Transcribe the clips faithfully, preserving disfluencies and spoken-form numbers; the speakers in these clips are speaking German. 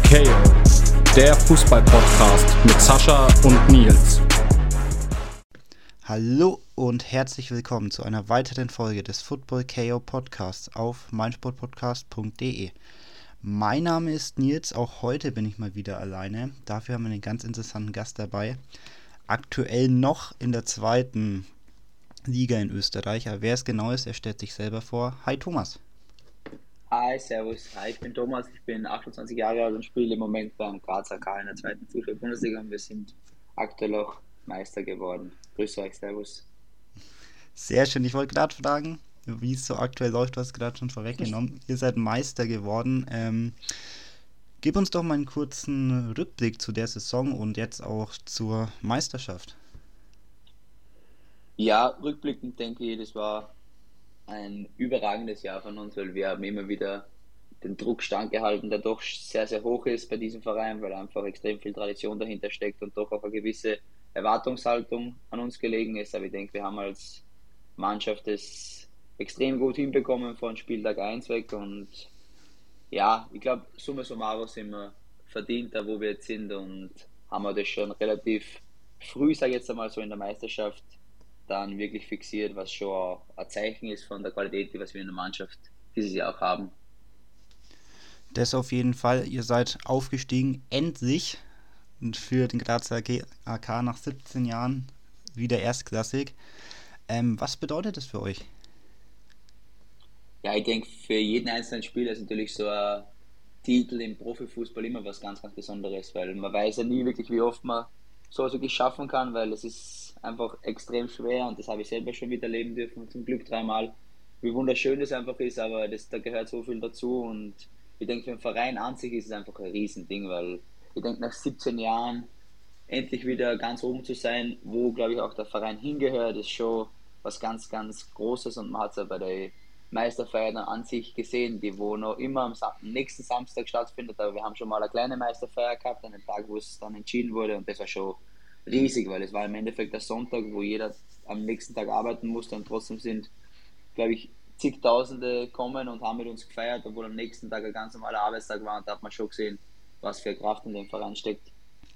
K O, der Fußball-Podcast mit Sascha und Nils. Hallo und herzlich willkommen zu einer weiteren Folge des Football K O Podcasts auf meinsportpodcast punkt de. Mein Name ist Nils, auch heute bin ich mal wieder alleine. Dafür haben wir einen ganz interessanten Gast dabei. Aktuell noch in der zweiten Liga in Österreich. Aber wer es genau ist, er stellt sich selber vor. Hi Thomas. Hi, servus. Hi, ich bin Thomas, ich bin achtundzwanzig Jahre alt und spiele im Moment beim Graz A K in der zweiten Fußball-Bundesliga und wir sind aktuell auch Meister geworden. Grüß euch, servus. Sehr schön, ich wollte gerade fragen, wie es so aktuell läuft, du hast gerade schon vorweggenommen. Ihr seid Meister geworden. Ähm, gib uns doch mal einen kurzen Rückblick zu der Saison und jetzt auch zur Meisterschaft. Ja, rückblickend denke ich, das war ein überragendes Jahr von uns, weil wir haben immer wieder den Druck standgehalten, der doch sehr, sehr hoch ist bei diesem Verein, weil einfach extrem viel Tradition dahinter steckt und doch auch eine gewisse Erwartungshaltung an uns gelegen ist. Aber ich denke, wir haben als Mannschaft das extrem gut hinbekommen von Spieltag eins weg und ja, ich glaube, summa summarum sind wir verdient da, wo wir jetzt sind und haben wir das schon relativ früh, sage ich jetzt einmal so in der Meisterschaft, dann wirklich fixiert, was schon auch ein Zeichen ist von der Qualität, die was wir in der Mannschaft dieses Jahr auch haben. Das auf jeden Fall, ihr seid aufgestiegen, endlich für den Grazer A K nach siebzehn Jahren wieder erstklassig. Ähm, was bedeutet das für euch? Ja, ich denke, für jeden einzelnen Spieler ist natürlich so ein Titel im Profifußball immer was ganz, ganz Besonderes, weil man weiß ja nie wirklich, wie oft man sowas wirklich schaffen kann, weil es ist einfach extrem schwer und das habe ich selber schon miterleben dürfen, zum Glück dreimal, wie wunderschön das einfach ist, aber das, da gehört so viel dazu und ich denke, für den Verein an sich ist es einfach ein Riesending, weil ich denke, nach siebzehn Jahren endlich wieder ganz oben zu sein, wo, glaube ich, auch der Verein hingehört, ist schon was ganz, ganz Großes und man hat es ja bei der Meisterfeier dann an sich gesehen, die wo noch immer am Sa- nächsten Samstag stattfindet, aber wir haben schon mal eine kleine Meisterfeier gehabt, an dem Tag, wo es dann entschieden wurde und das war schon riesig, weil es war im Endeffekt der Sonntag, wo jeder am nächsten Tag arbeiten musste und trotzdem sind, glaube ich, zigtausende kommen und haben mit uns gefeiert, obwohl am nächsten Tag ein ganz normaler Arbeitstag war und da hat man schon gesehen, was für Kraft in dem Verein steckt.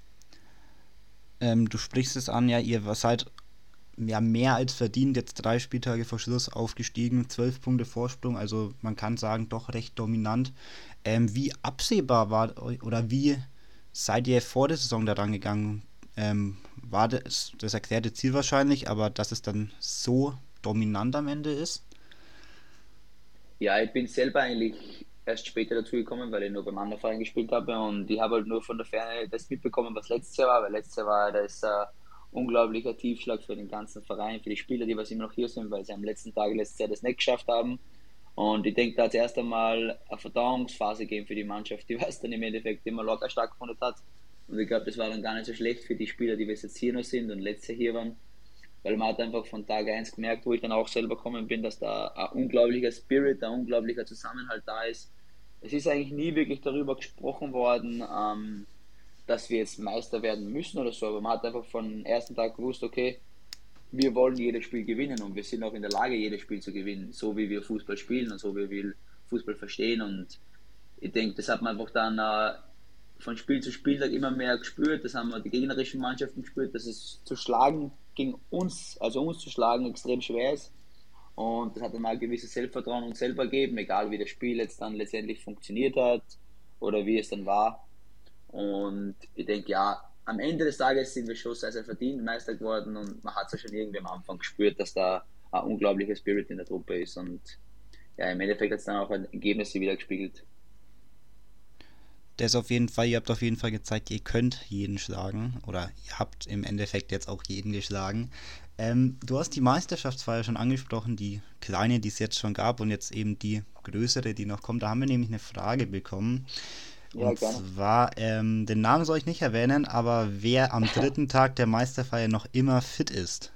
Ähm, du sprichst es an, ja, ihr seid ja mehr als verdient, jetzt drei Spieltage vor Schluss aufgestiegen, zwölf Punkte Vorsprung, also man kann sagen, doch recht dominant. Ähm, wie absehbar war oder wie seid ihr vor der Saison daran gegangen? Ähm, war das das erklärte Ziel wahrscheinlich, aber dass es dann so dominant am Ende ist? Ja, ich bin selber eigentlich erst später dazu gekommen, weil ich nur beim anderen Verein gespielt habe und ich habe halt nur von der Ferne das mitbekommen, was letztes Jahr war, weil letztes Jahr war das ein unglaublicher Tiefschlag für den ganzen Verein, für die Spieler, die was immer noch hier sind, weil sie am letzten Tag letztes Jahr das nicht geschafft haben. Und ich denke, da hat es erst einmal eine Verdauungsphase gegeben für die Mannschaft, die was dann im Endeffekt immer locker stattgefunden hat. Und ich glaube, das war dann gar nicht so schlecht für die Spieler, die was jetzt hier noch sind und letztes Jahr hier waren, weil man hat einfach von Tag eins gemerkt, wo ich dann auch selber gekommen bin, dass da ein unglaublicher Spirit, ein unglaublicher Zusammenhalt da ist. Es ist eigentlich nie wirklich darüber gesprochen worden, ähm, dass wir jetzt Meister werden müssen oder so, aber man hat einfach von ersten Tag gewusst, okay, wir wollen jedes Spiel gewinnen und wir sind auch in der Lage, jedes Spiel zu gewinnen, so wie wir Fußball spielen und so wie wir Fußball verstehen und ich denke, das hat man einfach dann äh, von Spiel zu Spieltag immer mehr gespürt. Das haben wir die gegnerischen Mannschaften gespürt, dass es zu schlagen gegen uns, also uns zu schlagen, extrem schwer ist. Und das hat dann auch ein gewisses Selbstvertrauen uns selber gegeben, egal wie das Spiel jetzt dann letztendlich funktioniert hat oder wie es dann war. Und ich denke, ja, am Ende des Tages sind wir schon sehr, sehr verdient Meister geworden und man hat es ja schon irgendwie am Anfang gespürt, dass da ein unglaublicher Spirit in der Truppe ist. Und ja, im Endeffekt hat es dann auch ein Ergebnis wieder gespiegelt. Das auf jeden Fall, ihr habt auf jeden Fall gezeigt, ihr könnt jeden schlagen oder ihr habt im Endeffekt jetzt auch jeden geschlagen. Ähm, du hast die Meisterschaftsfeier schon angesprochen, die kleine, die es jetzt schon gab und jetzt eben die größere, die noch kommt. Da haben wir nämlich eine Frage bekommen. Ja, Und gerne. zwar, ähm, den Namen soll ich nicht erwähnen, aber wer am dritten Tag der Meisterfeier noch immer fit ist.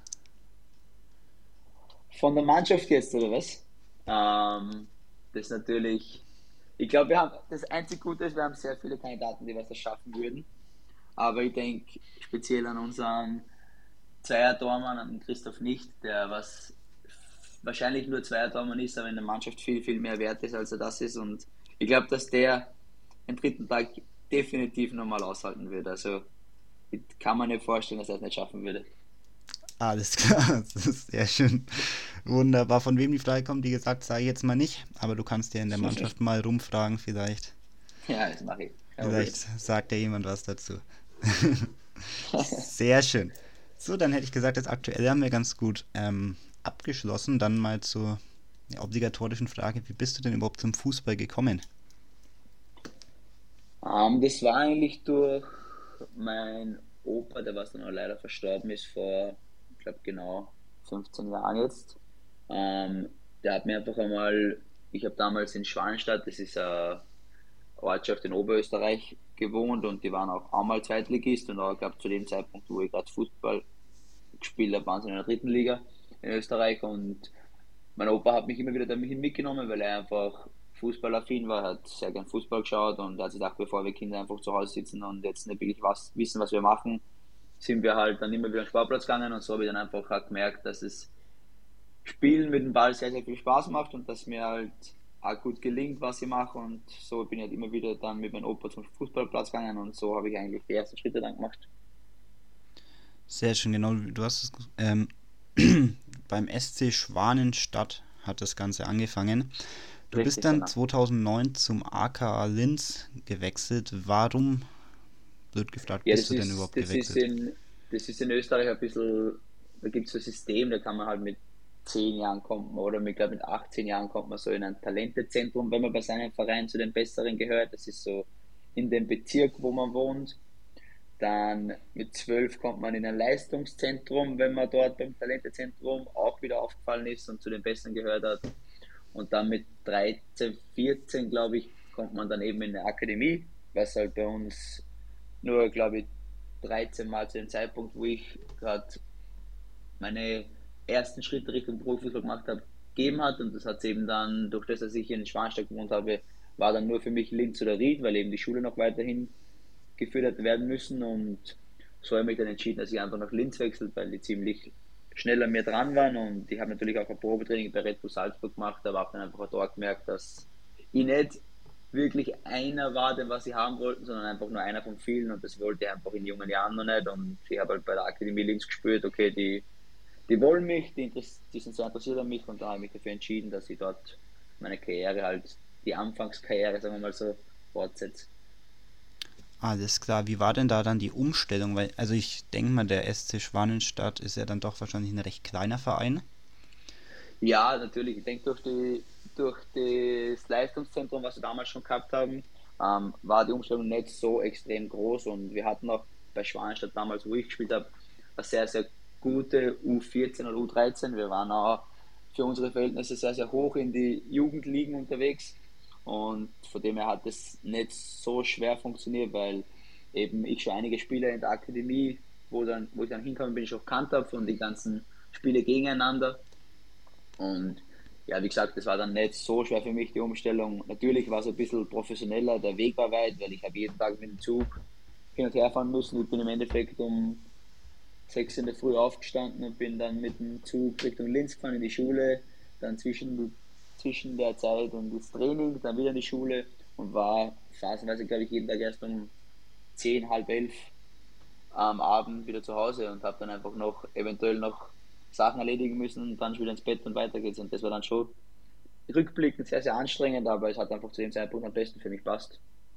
Von der Mannschaft jetzt, oder was? Ähm, das ist natürlich, ich glaube, wir haben, das einzige Gute ist, wir haben sehr viele Kandidaten, die was das schaffen würden. Aber ich denke speziell an unseren Zweier-Tormann, an Christoph Nicht, der was wahrscheinlich nur Zweier-Tormann ist, aber in der Mannschaft viel, viel mehr wert ist, als er das ist. Und ich glaube, dass der am dritten Tag definitiv nochmal aushalten würde. Also ich kann man nicht vorstellen, dass er es nicht schaffen würde. Alles klar, das ist sehr schön. Wunderbar. Von wem die Frage kommt, wie gesagt, sage ich jetzt mal nicht, aber du kannst ja in der Mannschaft mal rumfragen, vielleicht. Ja, das mache ich. Kein Vielleicht Problem. sagt ja jemand was dazu. Sehr schön. So, dann hätte ich gesagt, das Aktuelle haben wir ganz gut ähm, abgeschlossen. Dann mal zur ja, obligatorischen Frage, wie bist du denn überhaupt zum Fußball gekommen? Ähm, das war eigentlich durch mein Opa, der was dann auch leider verstorben ist vor, ich glaube genau fünfzehn Jahren jetzt. Ähm, Der hat mir einfach einmal, ich habe damals in Schwalenstadt, das ist eine Ortschaft in Oberösterreich, gewohnt und die waren auch einmal Zweitligist und auch, glaube zu dem Zeitpunkt, wo ich gerade Fußball gespielt habe, waren sie in der dritten Liga in Österreich und mein Opa hat mich immer wieder damit mitgenommen, weil er einfach fußballaffin war, hat sehr gern Fußball geschaut und hat sich gedacht, bevor wir Kinder einfach zu Hause sitzen und jetzt nicht wirklich was, wissen, was wir machen, sind wir halt dann immer wieder am Sportplatz gegangen und so habe ich dann einfach auch gemerkt, dass es Spielen mit dem Ball sehr, sehr viel Spaß macht und dass mir halt auch gut gelingt, was ich mache und so bin ich halt immer wieder dann mit meinem Opa zum Fußballplatz gegangen und so habe ich eigentlich die ersten Schritte dann gemacht. Sehr schön, genau. Du hast es ähm, beim S C Schwanenstadt hat das Ganze angefangen. Du bist Richtig, dann genau. zweitausendneun zum A K A Linz gewechselt. Warum, blöd gefragt, Ja, bist das du denn ist, überhaupt das ist gewechselt? in, das ist in Österreich ein bisschen, da gibt es so ein System, da kann man halt mit zehn Jahren kommt man oder mit, glaub, mit achtzehn Jahren kommt man so in ein Talentezentrum, wenn man bei seinem Verein zu den Besseren gehört. Das ist so in dem Bezirk, wo man wohnt. Dann mit zwölf kommt man in ein Leistungszentrum, wenn man dort beim Talentezentrum auch wieder aufgefallen ist und zu den Besseren gehört hat. Und dann mit dreizehn, vierzehn, glaube ich, kommt man dann eben in eine Akademie, was halt bei uns nur, glaube ich, dreizehn Mal zu dem Zeitpunkt, wo ich gerade meine ersten Schritte Richtung Profifußball gemacht habe, gegeben hat. Und das hat es eben dann, durch das, dass ich in Schwanstein gewohnt habe, war dann nur für mich Linz oder Ried, weil eben die Schule noch weiterhin geführt werden müssen. Und so habe ich mich dann entschieden, dass ich einfach nach Linz wechselt, weil die ziemlich schnell an mir dran waren. Und ich habe natürlich auch ein Probetraining bei Red Bull Salzburg gemacht, aber habe dann einfach auch dort gemerkt, dass ich nicht wirklich einer war, den was sie haben wollten, sondern einfach nur einer von vielen und das wollte ich einfach in jungen Jahren noch nicht und ich habe halt bei der Akademie Linz gespürt, okay, die, die wollen mich, die, die sind sehr interessiert an mich und da habe ich mich dafür entschieden, dass ich dort meine Karriere halt, die Anfangskarriere, sagen wir mal so, fortsetze. Alles klar, wie war denn da dann die Umstellung? Weil, also ich denke mal, der S C Schwanenstadt ist ja dann doch wahrscheinlich ein recht kleiner Verein. Ja, natürlich. Ich denke, durch, die, durch das Leistungszentrum, was wir damals schon gehabt haben, ähm, war die Umstellung nicht so extrem groß. Und wir hatten auch bei Schwanenstadt damals, wo ich gespielt habe, eine sehr, sehr gute U vierzehn oder U dreizehn. Wir waren auch für unsere Verhältnisse sehr, sehr hoch in die Jugendligen unterwegs. Und von dem her hat es nicht so schwer funktioniert, weil eben ich schon einige Spiele in der Akademie, wo, dann, wo ich dann hingekommen bin, schon gekannt habe von den ganzen Spiele gegeneinander. Und ja, wie gesagt, das war dann nicht so schwer für mich, die Umstellung. Natürlich war es ein bisschen professioneller, der Weg war weit, weil ich habe jeden Tag mit dem Zug hin und her fahren müssen. Ich bin im Endeffekt um sechs in der Früh aufgestanden und bin dann mit dem Zug Richtung Linz gefahren in die Schule, dann zwischen, zwischen der Zeit und das Training, dann wieder in die Schule und war phasenweise, glaube ich, jeden Tag erst um zehn, halb elf am Abend wieder zu Hause und habe dann einfach noch eventuell noch Sachen erledigen müssen und dann schon wieder ins Bett und weiter geht's. Und das war dann schon rückblickend sehr, sehr anstrengend, aber es hat einfach zu dem Zeitpunkt am besten für mich passt.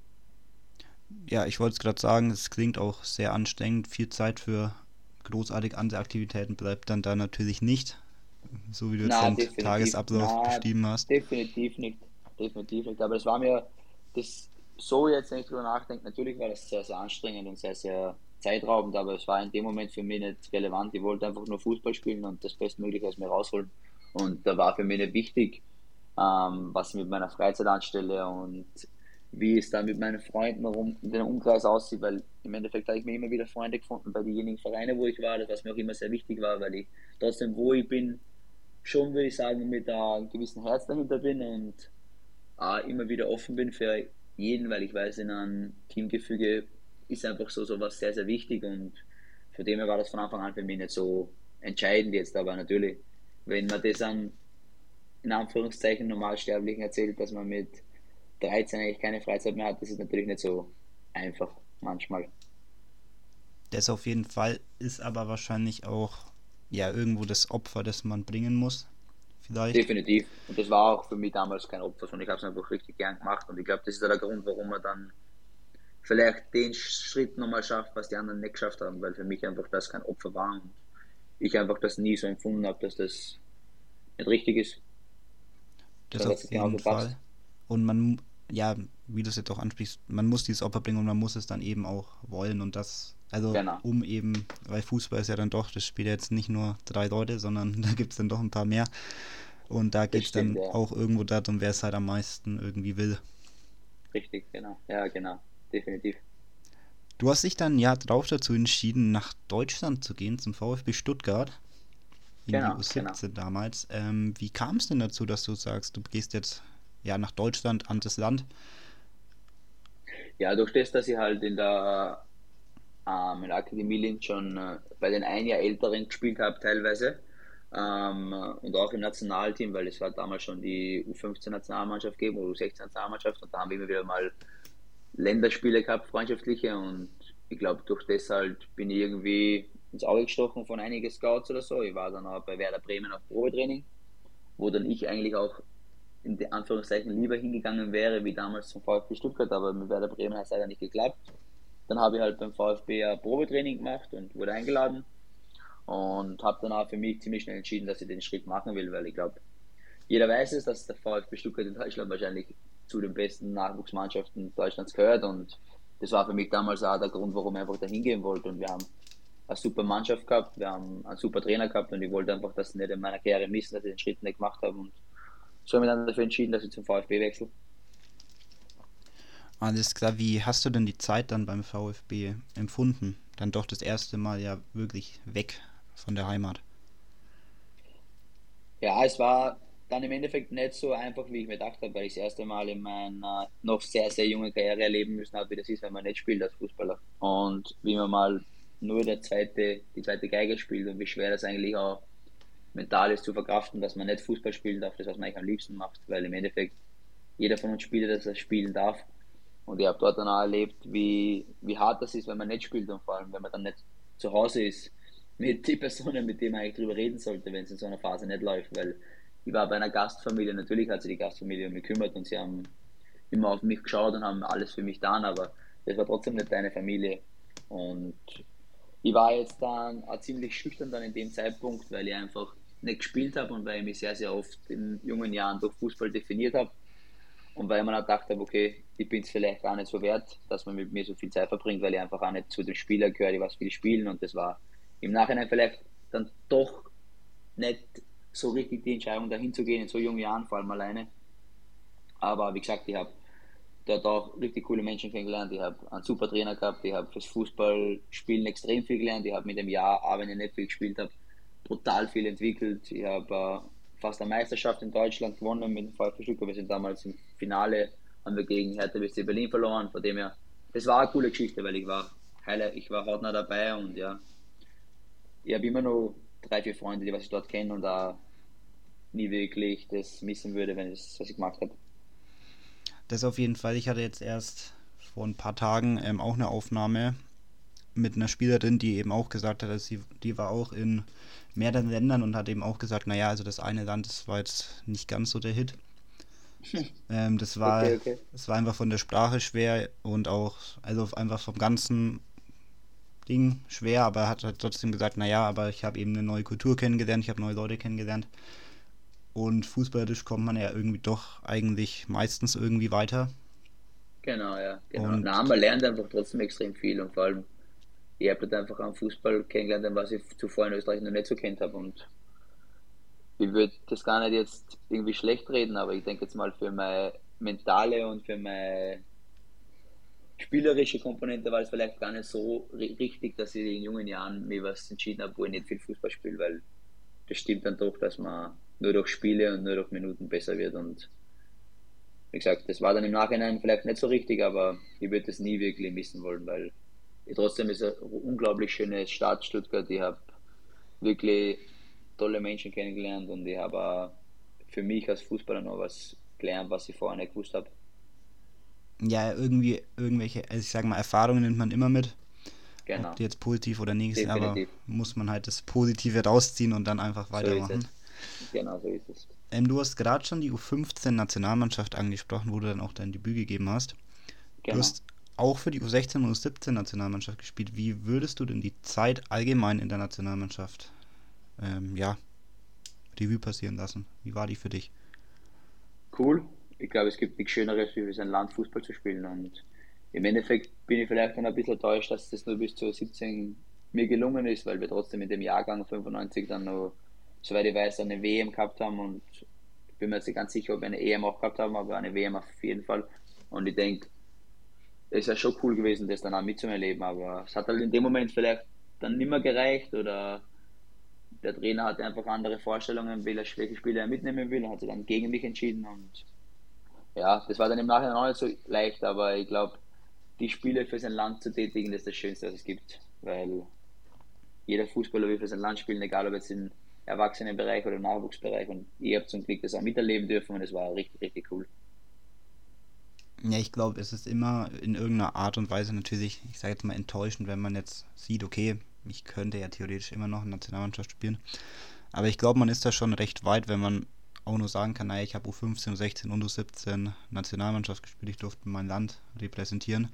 Ja, ich wollte es gerade sagen, es klingt auch sehr anstrengend. Viel Zeit für großartig andere Aktivitäten bleibt dann da natürlich nicht, so wie du jetzt Na, deinen definitiv, Tagesablauf na, beschrieben hast. definitiv nicht. Definitiv nicht. Aber es war mir, das so jetzt, wenn ich drüber nachdenke, natürlich war das sehr, sehr anstrengend und sehr, sehr zeitraubend, aber es war in dem Moment für mich nicht relevant. Ich wollte einfach nur Fußball spielen und das Bestmögliche aus mir rausholen. Und da war für mich nicht wichtig, ähm, was ich mit meiner Freizeit anstelle und wie es dann mit meinen Freunden rum in den Umkreis aussieht, weil im Endeffekt habe ich mir immer wieder Freunde gefunden bei denjenigen Vereinen, wo ich war, das was mir auch immer sehr wichtig war, weil ich trotzdem, wo ich bin, schon, würde ich sagen, mit einem gewissen Herz dahinter bin und auch immer wieder offen bin für jeden, weil ich weiß, in einem Teamgefüge ist einfach so sowas sehr, sehr wichtig und von dem her war das von Anfang an für mich nicht so entscheidend jetzt, aber natürlich, wenn man das an in Anführungszeichen Normalsterblichen erzählt, dass man mit dreizehn eigentlich keine Freizeit mehr hat, das ist natürlich nicht so, einfach manchmal. Das auf jeden Fall ist aber wahrscheinlich auch ja irgendwo das Opfer, das man bringen muss. Vielleicht. Definitiv. Und das war auch für mich damals kein Opfer, sondern ich habe es einfach richtig gern gemacht. Und ich glaube, das ist auch der Grund, warum man dann vielleicht den Schritt nochmal schafft, was die anderen nicht geschafft haben, weil für mich einfach das kein Opfer war und ich einfach das nie so empfunden habe, dass das nicht richtig ist, Das sondern dass auf es jeden genauso Fall. passt. Und man, ja, wie du es jetzt auch ansprichst, man muss dieses Opfer bringen und man muss es dann eben auch wollen und das, also Genau. um eben, weil Fußball ist ja dann doch, das spielt ja jetzt nicht nur drei Leute, sondern da gibt es dann doch ein paar mehr. Und da Das geht es stimmt, dann ja. auch irgendwo darum, wer es halt am meisten irgendwie will. Richtig, genau. Ja, genau. Definitiv. Du hast dich dann ja drauf dazu entschieden, nach Deutschland zu gehen, zum VfB Stuttgart, in die Genau, genau. U siebzehn damals. Ähm, wie kam es denn dazu, dass du sagst, du gehst jetzt ja nach Deutschland, anderes Land? Ja, durch das, dass ich halt in der, ähm, in der Akademie Linz schon äh, bei den ein Jahr Älteren gespielt habe teilweise ähm, und auch im Nationalteam, weil es war damals schon die U fünfzehn Nationalmannschaft gegeben oder U sechzehn Nationalmannschaft und da haben wir immer wieder mal Länderspiele gehabt, freundschaftliche und ich glaube durch das halt bin ich irgendwie ins Auge gestochen von einigen Scouts oder so. Ich war dann auch bei Werder Bremen auf Probetraining, wo dann ich eigentlich auch in die Anführungszeichen lieber hingegangen wäre wie damals zum VfB Stuttgart, aber mit Werder Bremen hat es leider nicht geklappt. Dann habe ich halt beim VfB ein Probetraining gemacht und wurde eingeladen und habe dann auch für mich ziemlich schnell entschieden, dass ich den Schritt machen will, weil ich glaube, jeder weiß es, dass der VfB Stuttgart in Deutschland wahrscheinlich zu den besten Nachwuchsmannschaften Deutschlands gehört und das war für mich damals auch der Grund, warum ich einfach dahin gehen wollte und wir haben eine super Mannschaft gehabt, wir haben einen super Trainer gehabt und ich wollte einfach das nicht in meiner Karriere missen, dass ich den Schritt nicht gemacht habe und so habe ich dann dafür entschieden, dass ich zum VfB wechsle. Alles klar, wie hast du denn die Zeit dann beim VfB empfunden? Dann doch das erste Mal ja wirklich weg von der Heimat. Ja, es war dann im Endeffekt nicht so einfach, wie ich mir gedacht habe, weil ich das erste Mal in meiner noch sehr, sehr jungen Karriere erleben müssen habe, wie das ist, wenn man nicht spielt als Fußballer. Und wie man mal nur der zweite, die zweite Geige spielt und wie schwer das eigentlich auch mental ist zu verkraften, dass man nicht Fußball spielen darf, das was man eigentlich am liebsten macht, weil im Endeffekt jeder von uns spielt, dass er spielen darf. Und ich habe dort dann auch erlebt, wie, wie hart das ist, wenn man nicht spielt und vor allem, wenn man dann nicht zu Hause ist mit den Personen, mit denen man eigentlich drüber reden sollte, wenn es in so einer Phase nicht läuft. Weil ich war bei einer Gastfamilie, natürlich hat sich die Gastfamilie um mich gekümmert und sie haben immer auf mich geschaut und haben alles für mich getan, aber das war trotzdem nicht deine Familie. Und ich war jetzt dann auch ziemlich schüchtern dann in dem Zeitpunkt, weil ich einfach nicht gespielt habe und weil ich mich sehr, sehr oft in jungen Jahren durch Fußball definiert habe. Und weil man auch gedacht habe, okay, ich bin es vielleicht gar nicht so wert, dass man mit mir so viel Zeit verbringt, weil ich einfach auch nicht zu den Spielern gehöre, die was viel spielen. Und das war im Nachhinein vielleicht dann doch nicht so richtig die Entscheidung, dahin zu gehen, in so jungen Jahren, vor allem alleine. Aber wie gesagt, ich habe dort auch richtig coole Menschen kennengelernt. Ich habe einen super Trainer gehabt. Ich habe fürs Fußballspielen extrem viel gelernt. Ich habe mit dem Jahr, auch wenn ich nicht viel gespielt habe, brutal viel entwickelt. Ich habe äh, fast eine Meisterschaft in Deutschland gewonnen mit dem VfB Stuttgart. Wir sind damals im Finale, haben wir gegen Hertha B S C Berlin verloren. Von dem her, das war eine coole Geschichte, weil ich war heile, ich war hautnah dabei und ja, ich habe immer noch drei, vier Freunde, die was ich dort kenne und da nie wirklich das missen würde, wenn es was ich gemacht habe. Das auf jeden Fall. Ich hatte jetzt erst vor ein paar Tagen ähm, auch eine Aufnahme mit einer Spielerin, die eben auch gesagt hat, dass sie, die war auch in mehreren Ländern und hat eben auch gesagt, naja, also das eine Land, das war jetzt nicht ganz so der Hit. Ähm, das war, Okay, okay. das war einfach von der Sprache schwer und auch, also einfach vom ganzen Ding schwer, aber er hat halt trotzdem gesagt, naja, aber ich habe eben eine neue Kultur kennengelernt, ich habe neue Leute kennengelernt und fußballerisch kommt man ja irgendwie doch eigentlich meistens irgendwie weiter Genau, ja, genau. und Na, man lernt einfach trotzdem extrem viel und vor allem, ich habe dort einfach am Fußball kennengelernt, was ich zuvor in Österreich noch nicht so kennt habe und ich würde das gar nicht jetzt irgendwie schlecht reden, aber ich denke jetzt mal für meine mentale und für meine spielerische Komponente war es vielleicht gar nicht so ri- richtig, dass ich in jungen Jahren mir was entschieden habe, wo ich nicht viel Fußball spiele, weil das stimmt dann doch, dass man nur durch Spiele und nur durch Minuten besser wird und wie gesagt, das war dann im Nachhinein vielleicht nicht so richtig, aber ich würde es nie wirklich missen wollen, weil trotzdem ist es eine unglaublich schöne Stadt, Stuttgart. Ich habe wirklich tolle Menschen kennengelernt und ich habe auch für mich als Fußballer noch was gelernt, was ich vorher nicht gewusst habe. ja, irgendwie irgendwelche, also ich sage mal, Erfahrungen nimmt man immer mit. Ob Genau, die jetzt positiv oder negativ sind, aber definitiv. muss man halt das Positive rausziehen und dann einfach So ist weitermachen. es. Genau, so ist es. Ähm, du hast gerade schon die U fünfzehn-Nationalmannschaft angesprochen, wo du dann auch dein Debüt gegeben hast. Du Genau. hast auch für die U sechzehn und U siebzehn-Nationalmannschaft gespielt. Wie würdest du denn die Zeit allgemein in der Nationalmannschaft ähm, ja, Revue passieren lassen? Wie war die für dich? Cool. Ich glaube, es gibt nichts Schöneres, wie für sein Land Fußball zu spielen. Und im Endeffekt bin ich vielleicht dann ein bisschen enttäuscht, dass das nur bis zur siebzehn mir gelungen ist, weil wir trotzdem in dem Jahrgang fünfundneunzig dann noch, soweit ich weiß, eine W M gehabt haben. Und ich bin mir jetzt nicht ganz sicher, ob wir eine E M auch gehabt haben, aber eine W M auf jeden Fall. Und ich denke, es wäre schon cool gewesen, das dann auch mitzuerleben. Aber es hat halt in dem Moment vielleicht dann nicht mehr gereicht oder der Trainer hatte einfach andere Vorstellungen, welche welche Spieler er mitnehmen will und hat sich dann gegen mich entschieden. Und ja, das war dann im Nachhinein auch nicht so leicht, aber ich glaube, die Spiele für sein Land zu tätigen, das ist das Schönste, was es gibt. Weil jeder Fußballer will für sein Land spielen, egal ob jetzt im Erwachsenenbereich oder im Nachwuchsbereich. Und ich habe zum Glück das auch miterleben dürfen und es war richtig, richtig cool. Ja, ich glaube, es ist immer in irgendeiner Art und Weise natürlich, ich sage jetzt mal enttäuschend, wenn man jetzt sieht, okay, ich könnte ja theoretisch immer noch in der Nationalmannschaft spielen. Aber ich glaube, man ist da schon recht weit, wenn man auch nur sagen kann, naja, ich habe U fünfzehn, U sechzehn und U siebzehn Nationalmannschaft gespielt, ich durfte mein Land repräsentieren.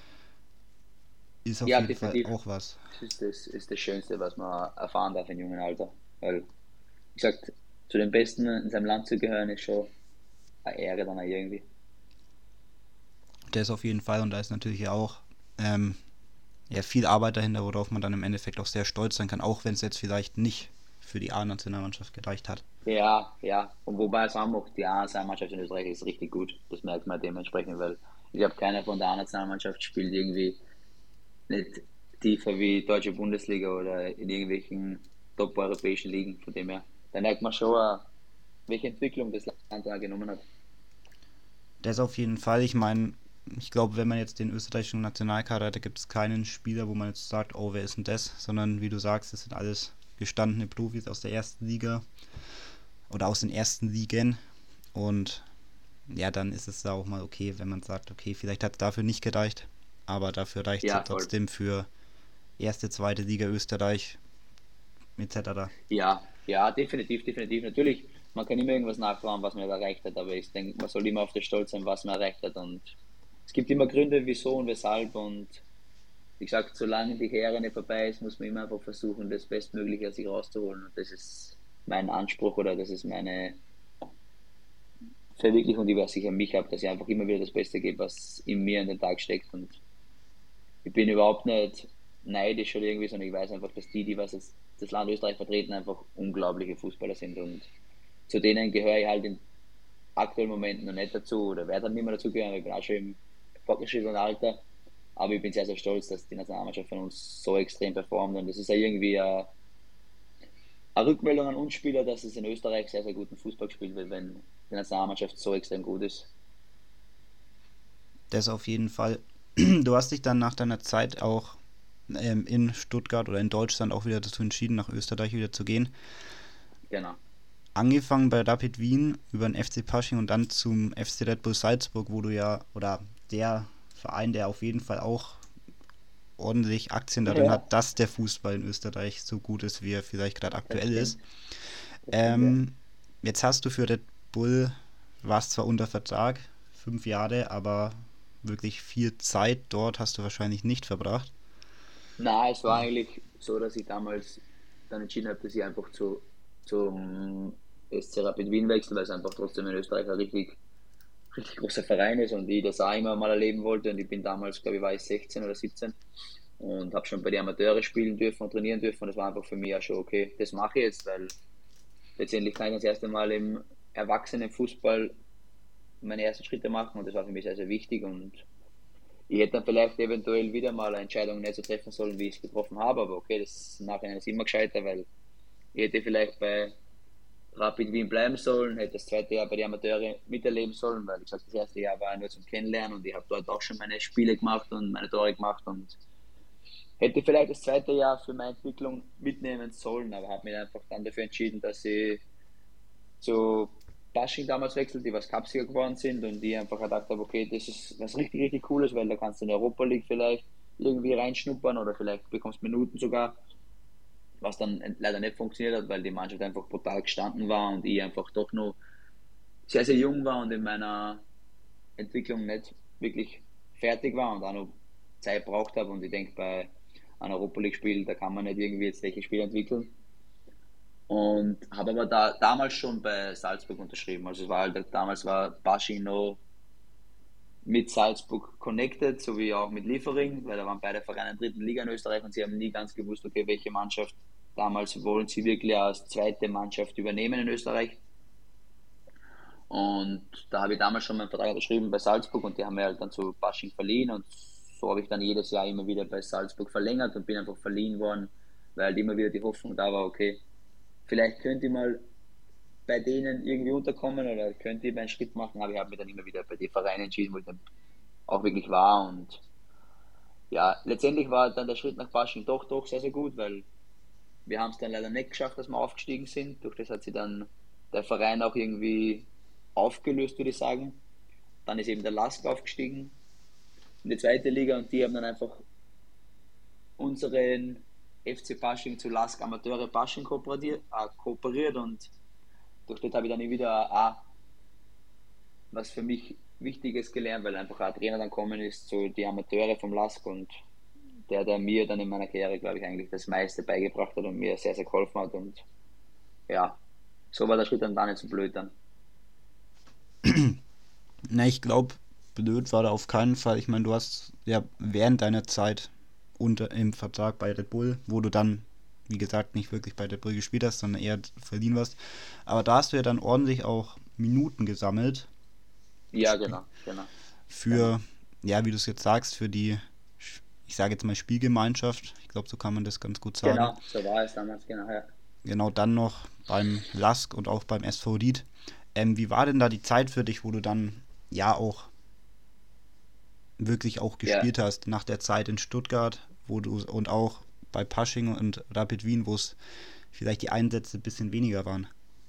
Ist auf Ja, jeden Fall definitiv. auch was. Das ist das, ist das Schönste, was man erfahren darf im jungen Alter. Weil, wie gesagt, zu den Besten in seinem Land zu gehören, ist schon eine Ehre dann auch irgendwie. Der ist auf jeden Fall und da ist natürlich auch ähm, ja, viel Arbeit dahinter, worauf man dann im Endeffekt auch sehr stolz sein kann, auch wenn es jetzt vielleicht nicht für die A-Nationalmannschaft gereicht hat. Ja, ja. Und wobei es auch macht, die A-Nationalmannschaft in Österreich ist richtig gut. Das merkt man dementsprechend, weil ich glaube, keiner von der A-Nationalmannschaft spielt irgendwie nicht tiefer wie deutsche Bundesliga oder in irgendwelchen top-europäischen Ligen. Von dem her, da merkt man schon, äh, welche Entwicklung das Land da genommen hat. Der ist auf jeden Fall, ich meine, ich glaube, wenn man jetzt den österreichischen Nationalkader hat, da gibt es keinen Spieler, wo man jetzt sagt, oh, wer ist denn das? Sondern wie du sagst, das sind alles gestandene Profis aus der ersten Liga oder aus den ersten Ligen. Und ja, dann ist es da auch mal okay, wenn man sagt, okay, vielleicht hat es dafür nicht gereicht, aber dafür reicht es ja Ja, voll. trotzdem für erste, zweite Liga Österreich et cetera. Ja, ja, definitiv, definitiv. Natürlich, man kann immer irgendwas nachtrauen, was man nicht erreicht hat, aber ich denke, man soll immer auf das stolz sein, was man erreicht hat. Und es gibt immer Gründe, wieso und weshalb. Und wie gesagt, solange die Karriere nicht vorbei ist, muss man immer einfach versuchen, das Bestmögliche aus sich rauszuholen. Und das ist mein Anspruch oder das ist meine Verwirklichung, die was ich an mich habe, dass ich einfach immer wieder das Beste gebe, was in mir in den Tag steckt. Und ich bin überhaupt nicht neidisch oder irgendwie, sondern ich weiß einfach, dass die, die was jetzt das Land Österreich vertreten, einfach unglaubliche Fußballer sind. Und zu denen gehöre ich halt in aktuellen Momenten noch nicht dazu oder werde dann nicht mehr dazu gehören. Ich bin auch schon im fortgeschrittenen Alter. Aber ich bin sehr, sehr stolz, dass die Nationalmannschaft von uns so extrem performt. Und das ist ja irgendwie eine, eine Rückmeldung an uns Spieler, dass es in Österreich sehr, sehr guten Fußball gespielt wird, wenn die Nationalmannschaft so extrem gut ist. Das auf jeden Fall. Du hast dich dann nach deiner Zeit auch ähm, in Stuttgart oder in Deutschland auch wieder dazu entschieden, nach Österreich wieder zu gehen. Genau. Angefangen bei Rapid Wien über den F C Pasching und dann zum F C Red Bull Salzburg, wo du ja, oder der Verein, der auf jeden Fall auch ordentlich Aktien darin Ja, hat, dass der Fußball in Österreich so gut ist, wie er vielleicht gerade das aktuell ist. stimmt. Das stimmt, ja. Ähm, Jetzt hast du für Red Bull, warst zwar unter Vertrag, fünf Jahre, aber wirklich viel Zeit dort hast du wahrscheinlich nicht verbracht. Na, es war eigentlich so, dass ich damals dann entschieden habe, dass ich einfach zu, zum S C Rapid Wien wechsle, weil es einfach trotzdem in Österreich ein richtig, richtig großer Verein ist und ich das auch immer mal erleben wollte. Und ich bin damals, glaube ich, war ich sechzehn oder siebzehn und habe schon bei den Amateure spielen dürfen und trainieren dürfen. Und das war einfach für mich ja schon okay, das mache ich jetzt, weil letztendlich kann ich das erste Mal im Erwachsenenfußball meine ersten Schritte machen und das war für mich sehr, sehr wichtig. Und ich hätte dann vielleicht eventuell wieder mal eine Entscheidung nicht so treffen sollen, wie ich es getroffen habe, aber okay, das im Nachhinein ist immer gescheiter, weil ich hätte vielleicht bei Rapid Wien bleiben sollen, hätte das zweite Jahr bei den Amateuren miterleben sollen, weil ich gesagt, das erste Jahr war nur zum Kennenlernen und ich habe dort auch schon meine Spiele gemacht und meine Tore gemacht und hätte vielleicht das zweite Jahr für meine Entwicklung mitnehmen sollen, aber habe mich einfach dann dafür entschieden, dass ich zu Pasching damals wechselt, die was Cupsieger geworden sind und die einfach gedacht habe, okay, das ist was richtig, richtig Cooles, weil da kannst du in der Europa League vielleicht irgendwie reinschnuppern oder vielleicht bekommst Minuten sogar, was dann leider nicht funktioniert hat, weil die Mannschaft einfach brutal gestanden war und ich einfach doch noch sehr, sehr jung war und in meiner Entwicklung nicht wirklich fertig war und auch noch Zeit braucht habe. Und ich denke, bei einem Europa League-Spiel, da kann man nicht irgendwie jetzt welche Spiele entwickeln. Und habe aber da damals schon bei Salzburg unterschrieben. Also es war halt, damals war Pasching noch mit Salzburg connected, sowie auch mit Liefering, weil da waren beide Vereine in der dritten Liga in Österreich und sie haben nie ganz gewusst, okay, welche Mannschaft damals wollen sie wirklich als zweite Mannschaft übernehmen in Österreich. Und da habe ich damals schon meinen Vertrag unterschrieben bei Salzburg und die haben mir halt dann zu Pasching verliehen und so habe ich dann jedes Jahr immer wieder bei Salzburg verlängert und bin einfach verliehen worden, weil halt immer wieder die Hoffnung da war, okay, vielleicht könnte ich mal bei denen irgendwie unterkommen oder könnte ich einen Schritt machen, aber ich habe mich dann immer wieder bei den Vereinen entschieden, wo ich dann auch wirklich war und ja, letztendlich war dann der Schritt nach Pasching doch, doch sehr, sehr gut, weil wir haben es dann leider nicht geschafft, dass wir aufgestiegen sind. Durch das hat sich dann der Verein auch irgendwie aufgelöst, würde ich sagen. Dann ist eben der Lask aufgestiegen in die zweite Liga und die haben dann einfach unseren F C Pasching zu Lask Amateure Pasching kooperiert, äh, kooperiert und durch das habe ich dann wieder auch was für mich Wichtiges gelernt, weil einfach ein Trainer dann kommen ist zu die Amateure vom Lask und der, der mir dann in meiner Karriere, glaube ich, eigentlich das meiste beigebracht hat und mir sehr, sehr geholfen hat und ja, so war der Schritt dann gar nicht so blöd dann. Na, ich glaube, blöd war da auf keinen Fall. Ich meine, du hast ja während deiner Zeit unter im Vertrag bei Red Bull, wo du dann, wie gesagt, nicht wirklich bei Red Bull gespielt hast, sondern eher verliehen warst. Aber da hast du ja dann ordentlich auch Minuten gesammelt. Ja, genau, genau. Für, genau. Ja, wie du es jetzt sagst, für die, ich sage jetzt mal Spielgemeinschaft. Ich glaube, so kann man das ganz gut sagen. Genau, so war es damals, genau, ja. Genau, dann noch beim Lask und auch beim S V Ried. Ähm, wie war denn da die Zeit für dich, wo du dann ja auch wirklich auch gespielt Ja, hast nach der Zeit in Stuttgart, wo du und auch bei Pasching und Rapid Wien, wo es vielleicht die Einsätze ein bisschen weniger waren?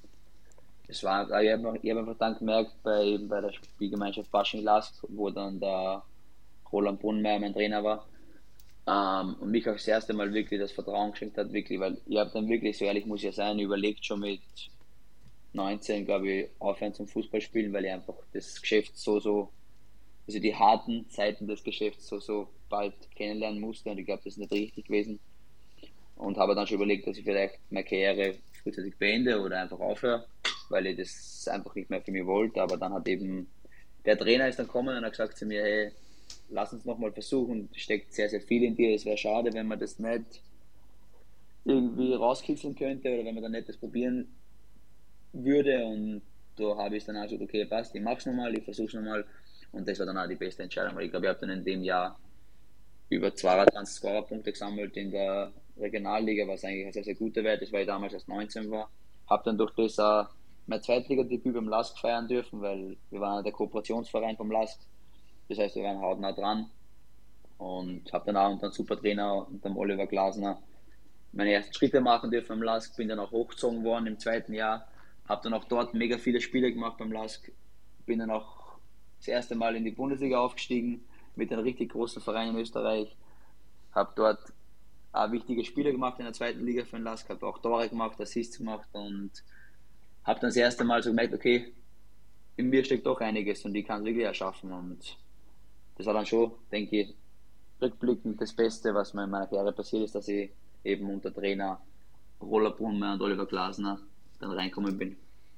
es war, ich habe ich hab einfach dann gemerkt, bei, bei der Spielgemeinschaft Pasching Lask, wo dann der Roland Brunnmeier mein Trainer war, ähm, und mich auch das erste Mal wirklich das Vertrauen geschenkt hat, wirklich, weil ich habe dann wirklich, so ehrlich muss ich ja sein, überlegt schon mit neunzehn, glaube ich, aufhören zum Fußballspielen, weil ich einfach das Geschäft so, so, also die harten Seiten des Geschäfts so, so bald kennenlernen musste und ich glaube, das ist nicht richtig gewesen und habe dann schon überlegt, dass ich vielleicht meine Karriere frühzeitig beende oder einfach aufhöre, weil ich das einfach nicht mehr für mich wollte, aber dann hat eben der Trainer ist dann gekommen und hat gesagt zu mir, hey, lass uns nochmal versuchen, steckt sehr, sehr viel in dir, es wäre schade, wenn man das nicht irgendwie rauskitzeln könnte oder wenn man dann nicht das probieren würde und da habe ich dann auch gesagt, okay, passt, ich mach's nochmal, ich versuch's nochmal und das war dann auch die beste Entscheidung, weil ich glaube, ich habe dann in dem Jahr über zweiundzwanzig Scorerpunkte gesammelt in der Regionalliga, was eigentlich ein sehr, sehr guter Wert ist, weil ich damals erst neunzehn war. Habe dann durch das auch mein Zweitligadebüt beim Lask feiern dürfen, weil wir waren der Kooperationsverein vom Lask, das heißt, wir waren hautnah dran und habe dann auch unter einem super Trainer, unter dem Oliver Glasner, meine ersten Schritte machen dürfen am Lask, bin dann auch hochgezogen worden im zweiten Jahr, habe dann auch dort mega viele Spiele gemacht beim Lask, bin dann auch das erste Mal in die Bundesliga aufgestiegen mit einem richtig großen Verein in Österreich, habe dort auch wichtige Spiele gemacht in der zweiten Liga für den Lask, habe auch Tore gemacht, Assists gemacht und habe dann das erste Mal so gemerkt, okay, in mir steckt doch einiges und ich kann es wirklich erschaffen und das war dann schon, denke ich, rückblickend das Beste, was mir in meiner Karriere passiert ist, dass ich eben unter Trainer Roland Brunmeier und Oliver Glasner dann reinkommen bin.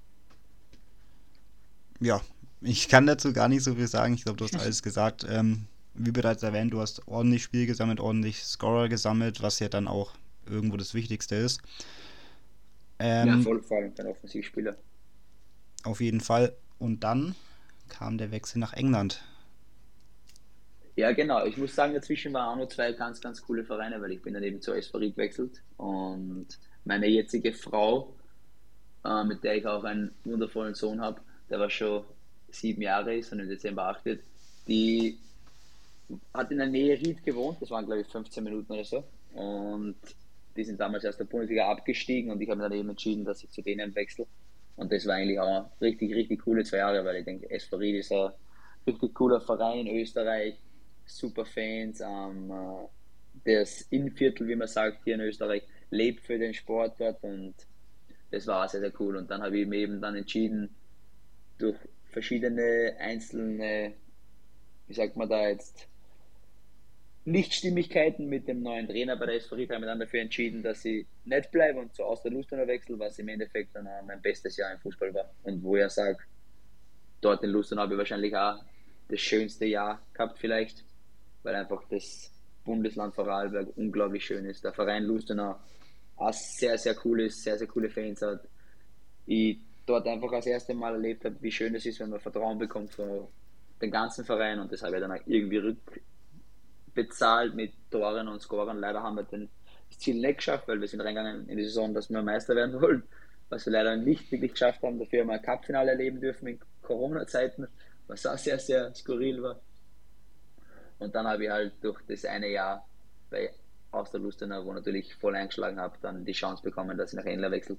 Ja, ich kann dazu gar nicht so viel sagen. Ich glaube, du hast alles gesagt. Ähm, wie bereits erwähnt, du hast ordentlich Spiel gesammelt, ordentlich Scorer gesammelt, was ja dann auch irgendwo das Wichtigste ist. Ja, Ähm, voll vor allem ein Offensivspieler. auf jeden Fall. Und dann kam der Wechsel nach England. Ja, genau. Ich muss sagen, dazwischen waren auch noch zwei ganz, ganz coole Vereine, weil ich bin dann eben zur S V Ried gewechselt und meine jetzige Frau, äh, mit der ich auch einen wundervollen Sohn habe, der war schon sieben Jahre ist und im Dezember acht wird, die hat in der Nähe Ried gewohnt, das waren glaube ich fünfzehn Minuten oder so und die sind damals aus der Bundesliga abgestiegen und ich habe mir dann eben entschieden, dass ich zu denen wechsle Und das war eigentlich auch richtig, richtig coole zwei Jahre, weil ich denke, S V Ried ist ein richtig cooler Verein in Österreich, super Fans, ähm, äh, das Innviertel, wie man sagt, hier in Österreich, lebt für den Sport dort und das war auch sehr, sehr cool. Und dann habe ich mir eben dann entschieden, durch verschiedene einzelne, wie sagt man da jetzt, Nichtstimmigkeiten mit dem neuen Trainer bei der S V Ried haben wir dann dafür entschieden, dass ich nicht bleibe und zu Austria Lustenau wechsle, was im Endeffekt dann auch mein bestes Jahr im Fußball war. Und wo ich sage, dort in Lustenau habe ich wahrscheinlich auch das schönste Jahr gehabt vielleicht, weil einfach das Bundesland Vorarlberg unglaublich schön ist. Der Verein Lustenau auch sehr, sehr cool ist, sehr, sehr coole Fans hat. Ich dort einfach das erste Mal erlebt habe, wie schön es ist, wenn man Vertrauen bekommt von den ganzen Verein und das habe ich dann auch irgendwie rückbezahlt mit Toren und Scoren. Leider haben wir den, das Ziel nicht geschafft, weil wir sind reingegangen in die Saison, dass wir Meister werden wollen, was wir leider nicht wirklich geschafft haben. Dafür haben wir ein Cup-Finale erleben dürfen in Corona-Zeiten, was auch sehr, sehr skurril war. Und dann habe ich halt durch das eine Jahr bei Austria Lustenau, wo natürlich voll eingeschlagen habe, dann die Chance bekommen, dass ich nach England wechselt.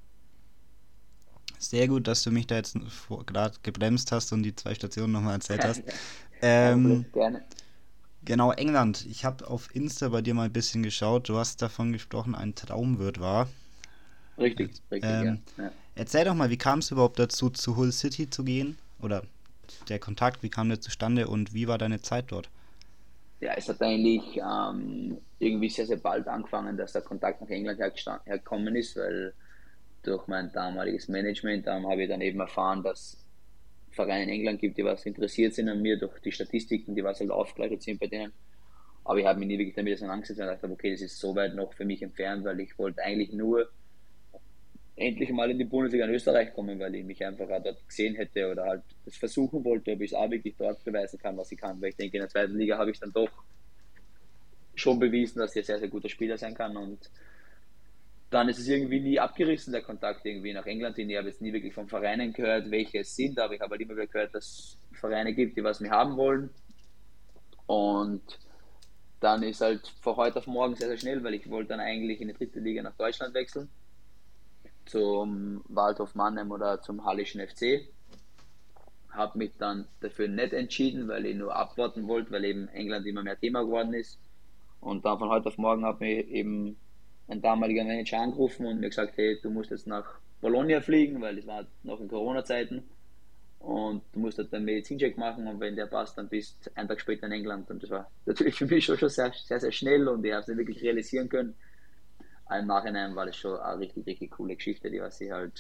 Sehr gut, dass du mich da jetzt gerade gebremst hast und die zwei Stationen nochmal erzählt hast. Kein Ähm, Problem, gerne. genau, England. Ich habe auf Insta bei dir mal ein bisschen geschaut. Du hast davon gesprochen, ein Traum wird wahr. Richtig, richtig, ja. Ähm, ja. Erzähl doch mal, wie kam es überhaupt dazu, zu Hull City zu gehen? Oder der Kontakt, wie kam der zustande und wie war deine Zeit dort? Ja, es hat eigentlich ähm, irgendwie sehr, sehr bald angefangen, dass der Kontakt nach England hergesta- hergekommen ist, weil durch mein damaliges Management ähm, habe ich dann eben erfahren, dass es Vereine in England gibt, die was interessiert sind an mir durch die Statistiken, die was halt aufgeleitet sind bei denen. Aber ich habe mich nie wirklich damit auseinandergesetzt und dachte, okay, das ist so weit noch für mich entfernt, weil ich wollte eigentlich nur endlich mal in die Bundesliga in Österreich kommen, weil ich mich einfach auch dort gesehen hätte oder halt das versuchen wollte, ob ich es auch wirklich dort beweisen kann, was ich kann. Weil ich denke, in der zweiten Liga habe ich dann doch schon bewiesen, dass ich ein sehr, sehr guter Spieler sein kann. Und dann ist es irgendwie nie abgerissen, der Kontakt irgendwie nach England hin. Ich habe jetzt nie wirklich von Vereinen gehört, welche es sind, aber ich habe halt immer wieder gehört, dass es Vereine gibt, die was mich haben wollen. Und dann ist halt von heute auf morgen sehr, sehr schnell, weil ich wollte dann eigentlich in die dritte Liga nach Deutschland wechseln, zum Waldhof Mannheim oder zum Hallischen F C. Habe mich dann dafür nicht entschieden, weil ich nur abwarten wollte, weil eben England immer mehr Thema geworden ist. Und dann von heute auf morgen hat mich eben ein damaliger Manager angerufen und mir gesagt, hey, du musst jetzt nach Bologna fliegen, weil das war noch in Corona-Zeiten. Und du musst halt einen Medizincheck machen und wenn der passt, dann bist du einen Tag später in England. Und das war natürlich für mich schon, schon sehr, sehr, sehr schnell und ich habe es nicht wirklich realisieren können. Aber im Nachhinein war das schon eine richtig, richtig coole Geschichte, die was ich halt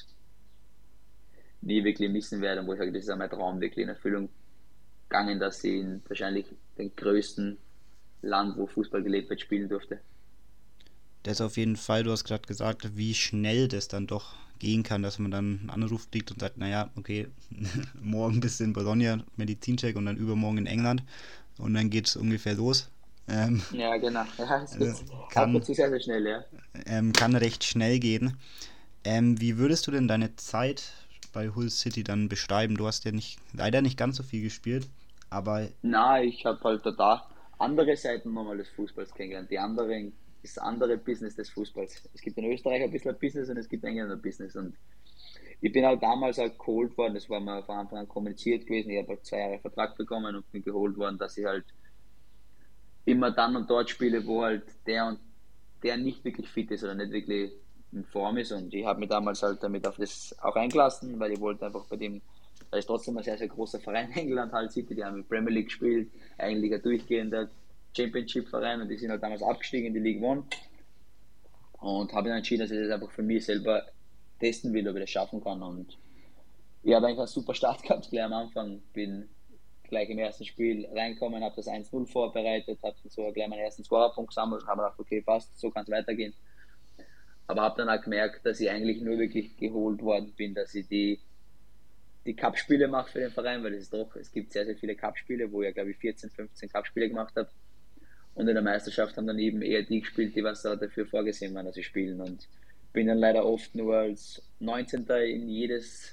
nie wirklich missen werde und wo ich sage, das ist auch mein Traum wirklich in Erfüllung gegangen, dass ich in wahrscheinlich den größten Land, wo Fußball gelebt wird, spielen durfte. Das auf jeden Fall, du hast gerade gesagt, wie schnell das dann doch gehen kann, dass man dann einen Anruf kriegt und sagt, naja, okay, morgen bist du in Bologna, Medizincheck und dann übermorgen in England und dann geht es ungefähr los. Ähm, Ja, genau. Ja, es also geht ab und kann, zu sehr, sehr schnell, ja. ähm, kann recht schnell gehen. Ähm, wie würdest du denn deine Zeit bei Hull City dann beschreiben? Du hast ja nicht, leider nicht ganz so viel gespielt, aber Na, ich habe halt da andere Seiten nochmal des Fußballs kennengelernt. Die anderen, das andere Business des Fußballs. Es gibt in Österreich ein bisschen ein Business und es gibt in England ein Business. Und ich bin halt damals halt geholt worden, das war mir von Anfang an kommuniziert gewesen. Ich habe halt zwei Jahre Vertrag bekommen und bin geholt worden, dass ich halt immer dann und dort spiele, wo halt der und der nicht wirklich fit ist oder nicht wirklich in Form ist. Und ich habe mich damals halt damit auf das auch eingelassen, weil ich wollte einfach bei dem, da ist trotzdem ein sehr, sehr großer Verein in England, halt City, die haben in Premier League gespielt, eigentlich ein durchgehender Championship-Verein und die sind halt damals abgestiegen in die League One. Und habe dann entschieden, dass ich das einfach für mich selber testen will, ob ich das schaffen kann. Und ich habe eigentlich einen super Start gehabt, gleich am Anfang. Bin gleich im ersten Spiel reinkommen, habe das eins null vorbereitet, habe so gleich meinen ersten Scorerpunkt gesammelt und habe gedacht, okay, passt, so kann es weitergehen. Aber habe dann auch gemerkt, dass ich eigentlich nur wirklich geholt worden bin, dass ich die, die Cup-Spiele mache für den Verein, weil es ist doch, es gibt sehr, sehr viele Cup-Spiele, wo ich, glaube ich, vierzehn, fünfzehn Cup-Spiele gemacht habe. Und in der Meisterschaft haben dann eben eher die gespielt, die was da dafür vorgesehen waren, dass sie spielen. Und bin dann leider oft nur als neunzehnter in jedes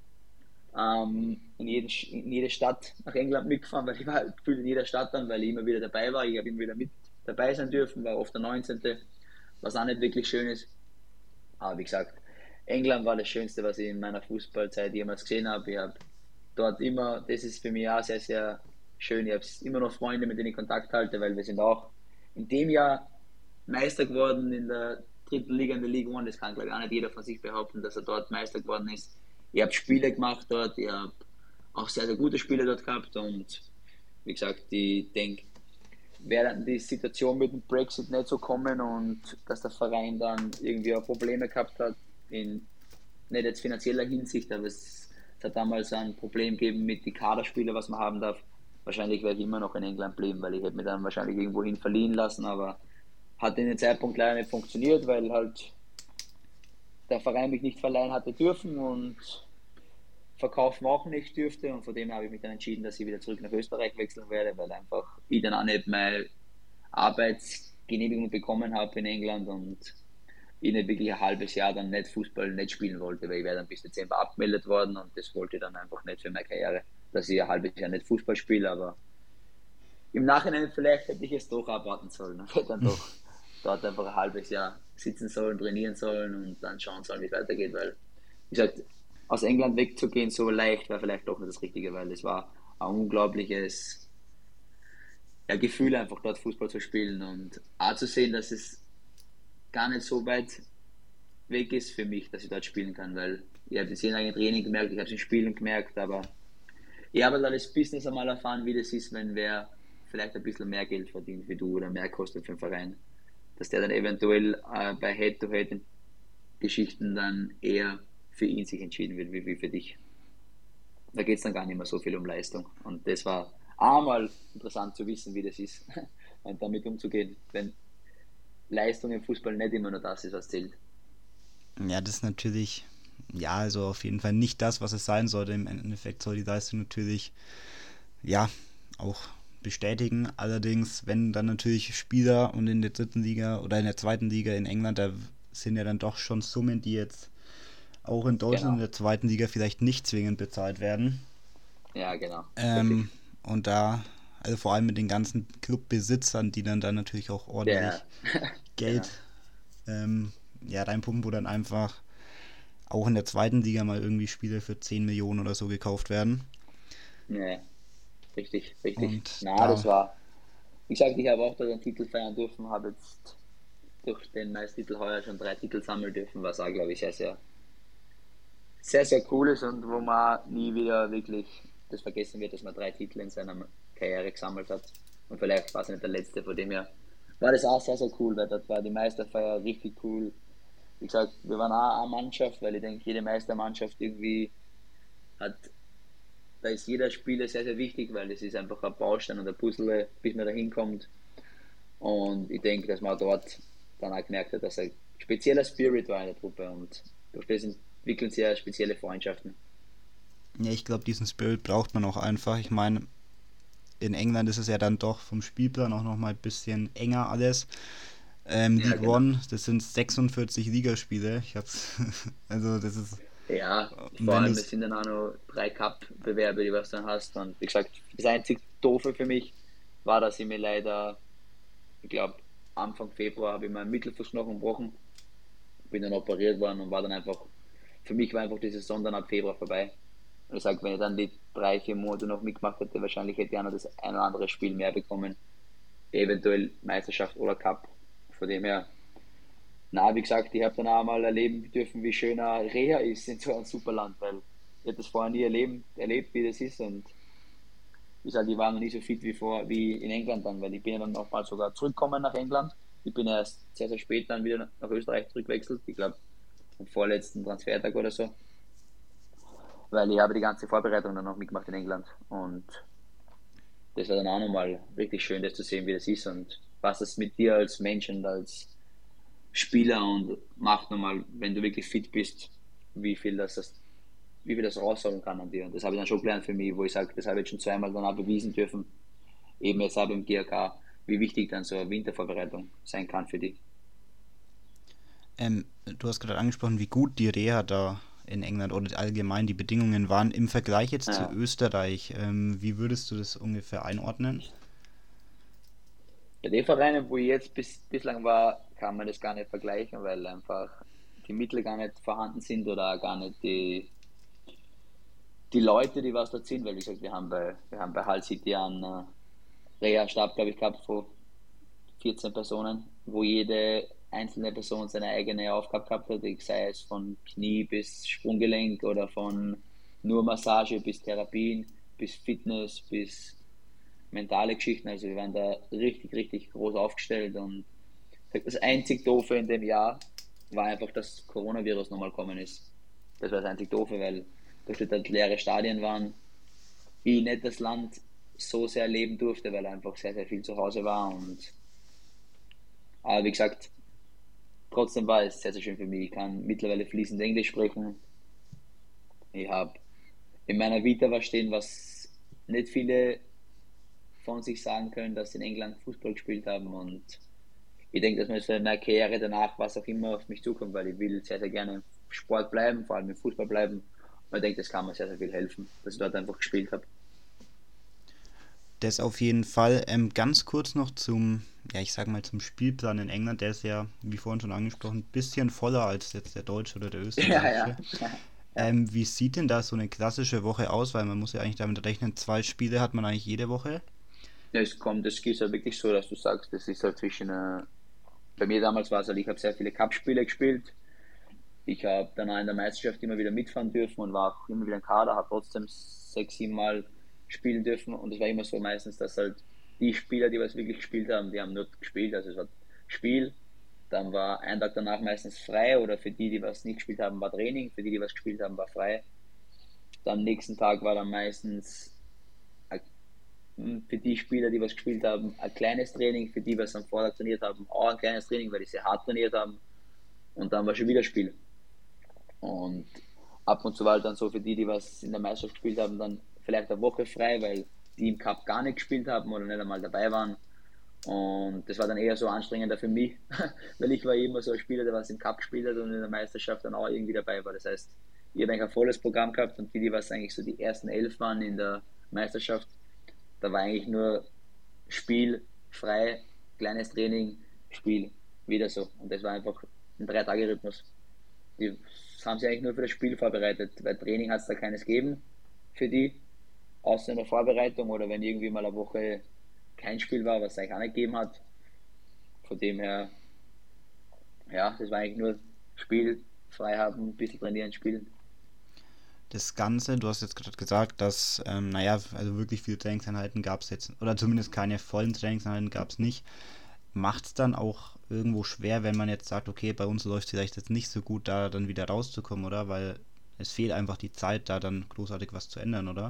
ähm, in, jeden, in jede Stadt nach England mitgefahren, weil ich war halt gefühlt in jeder Stadt dann, weil ich immer wieder dabei war. Ich habe immer wieder mit dabei sein dürfen, war oft der neunzehnte was auch nicht wirklich schön ist. Aber wie gesagt, England war das Schönste, was ich in meiner Fußballzeit jemals gesehen habe. Ich habe dort immer, das ist für mich auch sehr, sehr schön. Ich habe immer noch Freunde, mit denen ich Kontakt halte, weil wir sind auch in dem Jahr Meister geworden in der dritten Liga, in der League One. Das kann, glaube ich, auch nicht jeder von sich behaupten, dass er dort Meister geworden ist. Ich habe Spiele gemacht dort, ich habe auch sehr, sehr gute Spiele dort gehabt und wie gesagt, ich denke, wäre die Situation mit dem Brexit nicht so kommen und dass der Verein dann irgendwie auch Probleme gehabt hat, in nicht jetzt finanzieller Hinsicht, aber es, es hat damals ein Problem gegeben mit den Kaderspielern, was man haben darf. Wahrscheinlich wäre ich immer noch in England bleiben, weil ich hätte mich dann wahrscheinlich irgendwo hin verliehen lassen, aber hat in dem Zeitpunkt leider nicht funktioniert, weil halt der Verein mich nicht verleihen hatte dürfen und verkaufen auch nicht dürfte und von dem habe ich mich dann entschieden, dass ich wieder zurück nach Österreich wechseln werde, weil einfach ich dann auch nicht meine Arbeitsgenehmigung bekommen habe in England und ich nicht wirklich ein halbes Jahr dann nicht Fußball nicht spielen wollte, weil ich wäre dann bis Dezember abgemeldet worden und das wollte ich dann einfach nicht für meine Karriere, dass ich ein halbes Jahr nicht Fußball spiele, aber im Nachhinein vielleicht hätte ich es doch abwarten sollen und hätte dann doch dort einfach ein halbes Jahr sitzen sollen, trainieren sollen und dann schauen sollen, wie es weitergeht, weil, wie gesagt, aus England wegzugehen so leicht war vielleicht doch nicht das Richtige, weil es war ein unglaubliches ja, Gefühl, einfach dort Fußball zu spielen und auch zu sehen, dass es gar nicht so weit weg ist für mich, dass ich dort spielen kann, weil ich habe das in einem Training gemerkt, ich habe es in Spielen gemerkt, aber ich habe halt das Business einmal erfahren, wie das ist, wenn wer vielleicht ein bisschen mehr Geld verdient wie du oder mehr kostet für den Verein, dass der dann eventuell äh, bei Head-to-Head-Geschichten dann eher für ihn sich entschieden wird, wie, wie für dich. Da geht es dann gar nicht mehr so viel um Leistung. Und das war einmal interessant zu wissen, wie das ist und damit umzugehen, wenn Leistung im Fußball nicht immer nur das ist, was zählt. Ja, das ist natürlich, ja, also auf jeden Fall nicht das, was es sein sollte. Im Endeffekt soll die Leistung natürlich, ja, auch bestätigen. Allerdings, wenn dann natürlich Spieler und in der dritten Liga oder in der zweiten Liga in England, da sind ja dann doch schon Summen, die jetzt auch in Deutschland Genau. in der zweiten Liga vielleicht nicht zwingend bezahlt werden. Ja, genau. Ähm, und da, also vor allem mit den ganzen Clubbesitzern, die dann, dann natürlich auch ordentlich Ja, Geld genau. ähm, ja, reinpumpen, wo dann einfach auch in der zweiten Liga mal irgendwie Spiele für zehn Millionen oder so gekauft werden. Ja, richtig, richtig. Und Na, das da, war, wie gesagt, ich habe auch da den Titel feiern dürfen, habe jetzt durch den Meistertitel heuer schon drei Titel sammeln dürfen, was auch, glaube ich, sehr, sehr, sehr, sehr cool ist und wo man nie wieder wirklich das vergessen wird, dass man drei Titel in seiner Karriere gesammelt hat. Und vielleicht war es nicht der letzte, von dem her war das auch sehr, sehr cool, weil dort war die Meisterfeier richtig cool. Wie gesagt, wir waren auch eine Mannschaft, weil ich denke, jede Meistermannschaft irgendwie hat, da ist jeder Spieler sehr, sehr wichtig, weil es ist einfach ein Baustein und ein Puzzle, bis man da hinkommt. Und ich denke, dass man dort dann auch gemerkt hat, dass ein spezieller Spirit war in der Truppe und durch das entwickeln sich ja spezielle Freundschaften. ja, ich glaube, diesen Spirit braucht man auch einfach. Ich meine, in England ist es ja dann doch vom Spielplan auch nochmal ein bisschen enger alles. Ähm, Ja, League genau. One, das sind sechsundvierzig Ligaspiele. Ich hab's, also das ist, Ja, und vor wenn du allem es es, sind dann auch noch drei Cup-Bewerbe, die was du dann hast. Und wie gesagt, das einzig Doofe für mich war, dass ich mir leider, ich glaube, Anfang Februar habe ich meinen Mittelfußknochen gebrochen, bin dann operiert worden und war dann einfach, für mich war einfach die Saison dann ab Februar vorbei. Und ich sage, wenn ich dann die drei, vier Monate noch mitgemacht hätte, wahrscheinlich hätte ich auch noch das ein oder andere Spiel mehr bekommen. Eventuell Meisterschaft oder Cup. Von dem her, na, wie gesagt, ich habe dann auch mal erleben dürfen, wie schön eine Reha ist in so einem Superland, weil ich habe das vorher nie erleben, erlebt, wie das ist. Und ich sage, ich war noch nie so fit wie vor, wie in England dann, weil ich bin ja dann nochmal sogar zurückgekommen nach England. Ich bin erst sehr, sehr spät dann wieder nach Österreich zurückgewechselt. Ich glaube, am vorletzten Transfertag oder so. Weil ich habe die ganze Vorbereitung dann noch mitgemacht in England. Und das war dann auch nochmal richtig schön, das zu sehen, wie das ist und was das mit dir als Mensch und als Spieler und macht nochmal, wenn du wirklich fit bist, wie viel das, das wie viel das rausholen kann an dir. Und das habe ich dann schon gelernt für mich, wo ich sage, das habe ich jetzt schon zweimal dann auch bewiesen dürfen, eben jetzt auch im G R K, wie wichtig dann so eine Wintervorbereitung sein kann für dich. ähm, du hast gerade angesprochen, wie gut die Reha da in England oder allgemein die Bedingungen waren im Vergleich jetzt zu Ja. Österreich. Ähm, wie würdest du das ungefähr einordnen? Bei den Vereinen, wo ich jetzt bis, bislang war, kann man das gar nicht vergleichen, weil einfach die Mittel gar nicht vorhanden sind oder auch gar nicht die, die Leute, die was dort sind, weil wie gesagt, wir haben bei, wir haben bei Hull City einen äh, Reha-Stab, glaube ich, gehabt von vierzehn Personen, wo jede einzelne Person seine eigene Aufgabe gehabt hat, sei es von Knie bis Sprunggelenk oder von nur Massage bis Therapien, bis Fitness, bis mentale Geschichten. Also wir waren da richtig, richtig groß aufgestellt und das einzig Doofe in dem Jahr war einfach, dass Coronavirus nochmal gekommen ist. Das war das einzig Doofe, weil durch das halt leere Stadien waren, ich nicht das Land so sehr erleben durfte, weil einfach sehr, sehr viel zu Hause war und aber wie gesagt, trotzdem war es sehr, sehr schön für mich. Ich kann mittlerweile fließend Englisch sprechen. Ich habe in meiner Vita was stehen, was nicht viele von sich sagen können, dass sie in England Fußball gespielt haben. Und ich denke, dass mir für meine Karriere danach, was auch immer auf mich zukommt, weil ich will sehr, sehr gerne im Sport bleiben, vor allem im Fußball bleiben. Und ich denke, das kann mir sehr, sehr viel helfen, dass ich dort einfach gespielt habe. Das auf jeden Fall. Ähm, ganz kurz noch zum, ja, ich sag mal zum Spielplan in England. Der ist ja, wie vorhin schon angesprochen, ein bisschen voller als jetzt der deutsche oder der Ja, ja. österreichische. Ja. Ähm, wie sieht denn da so eine klassische Woche aus? Weil man muss ja eigentlich damit rechnen, zwei Spiele hat man eigentlich jede Woche. Ja, es kommt, es ist halt wirklich so, dass du sagst, das ist halt zwischen, äh, bei mir damals war es halt, ich habe sehr viele Cup-Spiele gespielt. Ich habe dann auch in der Meisterschaft immer wieder mitfahren dürfen und war auch immer wieder im Kader, habe trotzdem sechs, sieben Mal spielen dürfen und es war immer so meistens, dass halt die Spieler, die was wirklich gespielt haben, die haben nur gespielt, also es war Spiel, dann war ein Tag danach meistens frei oder für die, die was nicht gespielt haben, war Training, für die, die was gespielt haben, war frei. Dann am nächsten Tag war dann meistens für die Spieler, die was gespielt haben, ein kleines Training, für die, was am Vortag trainiert haben, auch ein kleines Training, weil die sehr hart trainiert haben und dann war schon wieder Spiel. Und ab und zu war halt dann so für die, die was in der Meisterschaft gespielt haben, dann vielleicht eine Woche frei, weil die im Cup gar nicht gespielt haben oder nicht einmal dabei waren. Und das war dann eher so anstrengender für mich, weil ich war immer so ein Spieler, der was im Cup gespielt hat und in der Meisterschaft dann auch irgendwie dabei war. Das heißt, ich habe eigentlich ein volles Programm gehabt und die, die was eigentlich so die ersten elf waren in der Meisterschaft, da war eigentlich nur Spiel, frei, kleines Training, Spiel, wieder so. Und das war einfach ein Drei-Tage-Rhythmus. Die haben sich eigentlich nur für das Spiel vorbereitet, weil Training hat es da keines gegeben für die, außer in der Vorbereitung oder wenn irgendwie mal eine Woche kein Spiel war, was es eigentlich auch nicht gegeben hat. Von dem her, ja, das war eigentlich nur Spiel, frei haben, ein bisschen trainieren, spielen. Das Ganze, du hast jetzt gerade gesagt, dass, ähm, naja, also wirklich viele Trainingseinheiten gab es jetzt, oder zumindest keine vollen Trainingseinheiten gab es nicht. Macht es dann auch irgendwo schwer, wenn man jetzt sagt, okay, bei uns läuft es vielleicht jetzt nicht so gut, da dann wieder rauszukommen, oder? Weil es fehlt einfach die Zeit, da dann großartig was zu ändern, oder?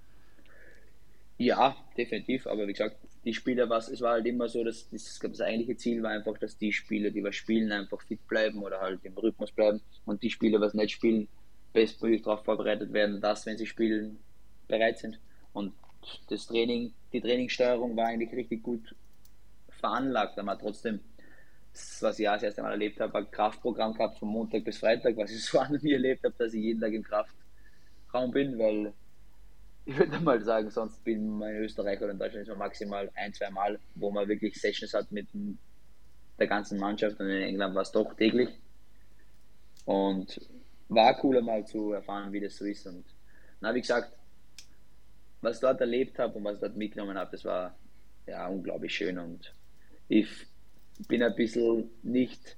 Ja, definitiv, aber wie gesagt, die Spieler, was, es war halt immer so, dass das, das eigentliche Ziel war einfach, dass die Spieler, die was spielen, einfach fit bleiben oder halt im Rhythmus bleiben und die Spieler, was nicht spielen, bestmöglich darauf vorbereitet werden, dass, wenn sie spielen, bereit sind. Und das Training, die Trainingssteuerung war eigentlich richtig gut veranlagt, aber trotzdem, was ich ja das erste Mal erlebt habe, ein Kraftprogramm gehabt von Montag bis Freitag, was ich so noch nie erlebt habe, dass ich jeden Tag im Kraftraum bin, weil ich würde mal sagen, sonst bin man in Österreich oder in Deutschland ist man maximal ein, zwei Mal, wo man wirklich Sessions hat mit der ganzen Mannschaft und in England war es doch täglich und war cooler mal zu erfahren, wie das so ist und na, wie gesagt, was ich dort erlebt habe und was ich dort mitgenommen habe, das war ja unglaublich schön und ich bin ein bisschen nicht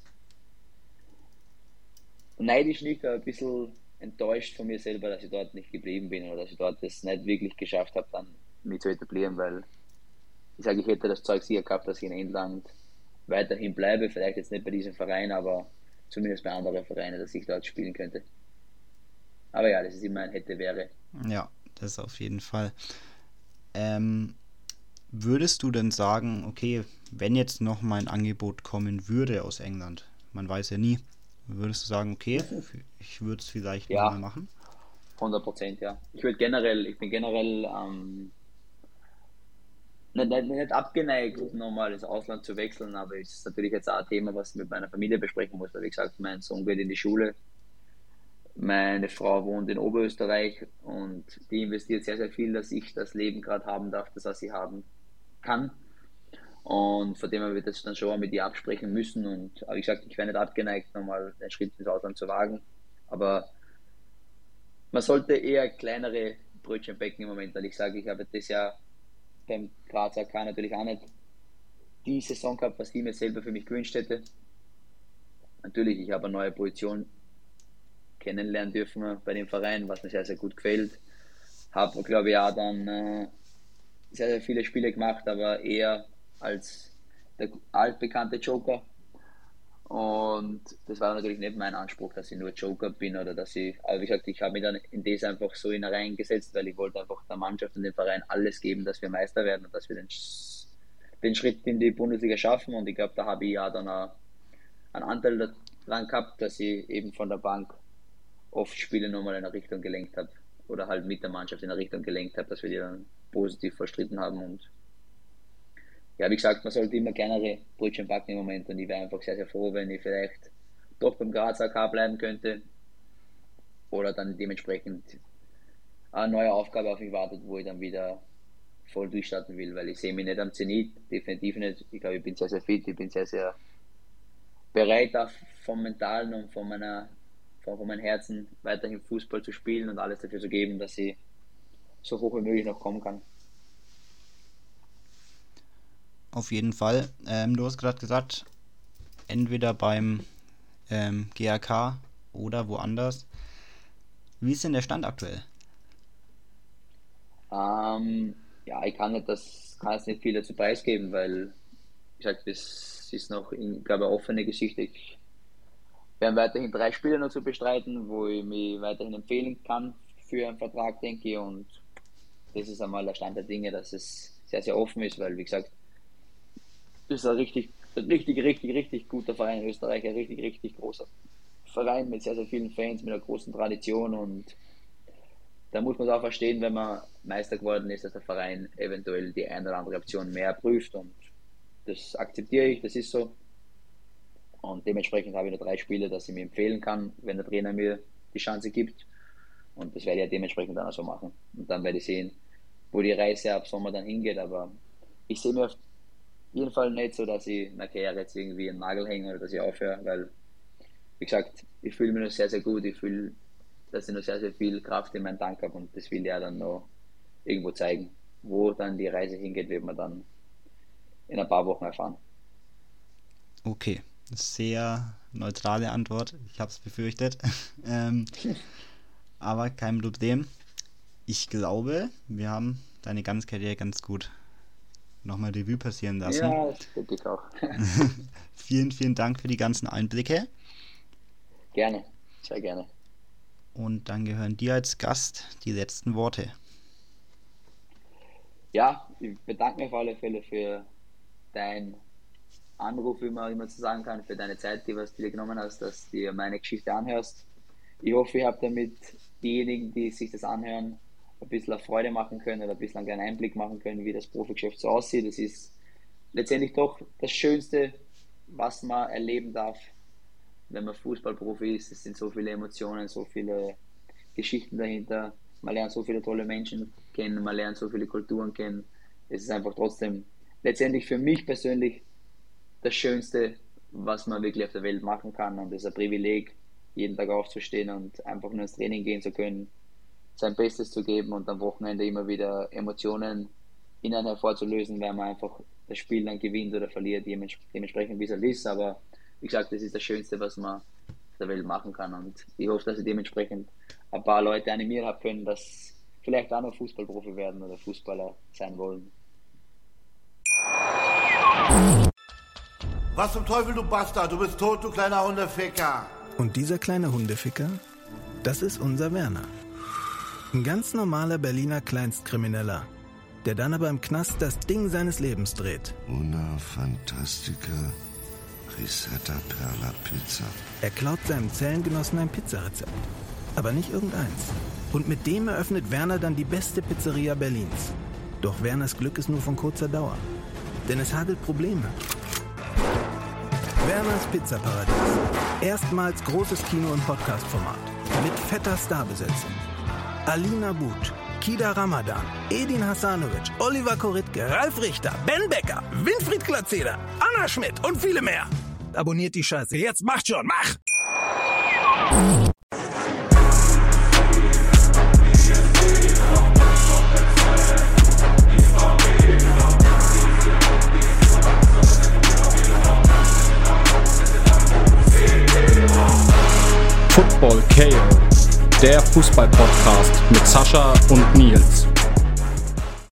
neidisch nicht, aber ein bisschen enttäuscht von mir selber, dass ich dort nicht geblieben bin oder dass ich dort das nicht wirklich geschafft habe, dann mich zu etablieren, weil ich sage, ich hätte das Zeug sicher gehabt, dass ich in England weiterhin bleibe, vielleicht jetzt nicht bei diesem Verein, aber zumindest bei anderen Vereinen, dass ich dort spielen könnte. Aber ja, das ist immer ein hätte wäre. Ja, das auf jeden Fall. Ähm, Würdest du denn sagen, okay, wenn jetzt noch mal ein Angebot kommen würde aus England, man weiß ja nie, würdest du sagen, okay, ich würde es vielleicht nochmal Ja, machen? hundert Prozent, ja. Ich würde generell, ich bin generell ähm, nicht, nicht, nicht abgeneigt, nochmal ins Ausland zu wechseln, aber es ist natürlich jetzt auch ein Thema, was ich mit meiner Familie besprechen muss, weil wie gesagt, mein Sohn geht in die Schule, meine Frau wohnt in Oberösterreich und die investiert sehr, sehr viel, dass ich das Leben gerade haben darf, das was sie haben kann. Und von dem her wird das dann schon mit ihr absprechen müssen. Und aber wie gesagt, ich wäre nicht abgeneigt, nochmal den Schritt ins Ausland zu wagen. Aber man sollte eher kleinere Brötchen backen im Moment, weil ich sage, ich habe das Jahr beim Graz A K natürlich auch nicht die Saison gehabt, was ich mir selber für mich gewünscht hätte. Natürlich, ich habe eine neue Position kennenlernen dürfen bei dem Verein, was mir sehr, sehr gut gefällt. Habe, glaube ich, auch dann äh, sehr, sehr viele Spiele gemacht, aber eher als der altbekannte Joker. Und das war natürlich nicht mein Anspruch, dass ich nur Joker bin oder dass ich, aber wie gesagt, ich habe mich dann in das einfach so in reingesetzt, weil ich wollte einfach der Mannschaft und dem Verein alles geben, dass wir Meister werden und dass wir den, den Schritt in die Bundesliga schaffen. Und ich glaube, da habe ich ja dann auch einen Anteil daran gehabt, dass ich eben von der Bank oft Spiele nochmal in eine Richtung gelenkt habe oder halt mit der Mannschaft in eine Richtung gelenkt habe, dass wir die dann positiv verstritten haben. Und ja, wie gesagt, man sollte immer kleinere Brötchen backen im Moment und ich wäre einfach sehr, sehr froh, wenn ich vielleicht doch beim Graz A K bleiben könnte oder dann dementsprechend eine neue Aufgabe auf mich wartet, wo ich dann wieder voll durchstarten will, weil ich sehe mich nicht am Zenit, definitiv nicht. Ich glaube, ich bin sehr, sehr fit, ich bin sehr, sehr bereit, auch vom Mentalen und von meiner von, von meinem Herzen weiterhin Fußball zu spielen und alles dafür zu geben, dass ich so hoch wie möglich noch kommen kann. Auf jeden Fall. Ähm, du hast gerade gesagt, entweder beim ähm, G A K oder woanders. Wie ist denn der Stand aktuell? Ähm, ja, ich kann nicht das, kann jetzt nicht viel dazu preisgeben, weil, wie gesagt, das ist noch, ich glaube, eine offene Geschichte. Ich werde weiterhin drei Spiele noch zu bestreiten, wo ich mich weiterhin empfehlen kann für einen Vertrag, denke ich. Und das ist einmal der Stand der Dinge, dass es sehr, sehr offen ist, weil, wie gesagt, das ist ein richtig, richtig, richtig, richtig guter Verein in Österreich, ein richtig, richtig großer Verein mit sehr, sehr vielen Fans, mit einer großen Tradition, und da muss man es auch verstehen, wenn man Meister geworden ist, dass der Verein eventuell die eine oder andere Option mehr prüft, und das akzeptiere ich, das ist so. Und dementsprechend habe ich nur drei Spiele, dass ich mir empfehlen kann, wenn der Trainer mir die Chance gibt, und das werde ich ja dementsprechend dann auch so machen. Und dann werde ich sehen, wo die Reise ab Sommer dann hingeht, aber ich sehe mir auf jeden Fall nicht so, dass ich in der Karriere jetzt irgendwie einen Nagel hänge oder dass ich aufhöre, weil, wie gesagt, ich fühle mich noch sehr, sehr gut, ich fühle, dass ich noch sehr, sehr viel Kraft in meinem Tank habe, und das will ich ja dann noch irgendwo zeigen. Wo dann die Reise hingeht, wird man dann in ein paar Wochen erfahren. Okay, sehr neutrale Antwort, ich habe es befürchtet, ähm, aber kein Problem. Ich glaube, wir haben deine ganze Karriere ganz gut nochmal Revue passieren lassen. Ja, das denke ich auch. Vielen, vielen Dank für die ganzen Einblicke. Gerne, sehr gerne. Und dann gehören dir als Gast die letzten Worte. Ja, ich bedanke mich auf alle Fälle für deinen Anruf, wie man immer so sagen kann, für deine Zeit, die was du dir genommen hast, dass du dir meine Geschichte anhörst. Ich hoffe, ich habe damit diejenigen, die sich das anhören, ein bisschen Freude machen können oder ein bisschen einen Einblick machen können, wie das Profigeschäft so aussieht. Das ist letztendlich doch das Schönste, was man erleben darf, wenn man Fußballprofi ist. Es sind so viele Emotionen, so viele Geschichten dahinter. Man lernt so viele tolle Menschen kennen, man lernt so viele Kulturen kennen. Es ist einfach trotzdem letztendlich für mich persönlich das Schönste, was man wirklich auf der Welt machen kann. Und es ist ein Privileg, jeden Tag aufzustehen und einfach nur ins Training gehen zu können, sein Bestes zu geben und am Wochenende immer wieder Emotionen in einen hervorzulösen, weil man einfach das Spiel dann gewinnt oder verliert, dementsprechend wie es halt ist. Aber wie gesagt, das ist das Schönste, was man auf der Welt machen kann, und ich hoffe, dass ich dementsprechend ein paar Leute animiert haben können, dass vielleicht auch noch Fußballprofi werden oder Fußballer sein wollen. Was zum Teufel, du Bastard, du bist tot, du kleiner Hundeficker. Und dieser kleine Hundeficker, das ist unser Werner. Ein ganz normaler Berliner Kleinstkrimineller, der dann aber im Knast das Ding seines Lebens dreht. Una Fantastica Risetta Perla Pizza. Er klaut seinem Zellengenossen ein Pizzarezept, aber nicht irgendeins. Und mit dem eröffnet Werner dann die beste Pizzeria Berlins. Doch Werners Glück ist nur von kurzer Dauer, denn es hagelt Probleme. Werners Pizzaparadies. Erstmals großes Kino- und Podcast-Format. Mit fetter Starbesetzung. Alina But, Kida Ramadan, Edin Hasanovic, Oliver Koritke, Ralf Richter, Ben Becker, Winfried Glatzeder, Anna Schmidt und viele mehr. Abonniert die Scheiße. Jetzt macht schon, mach! Football K O, der Fußball-Podcast mit Sascha und Nils.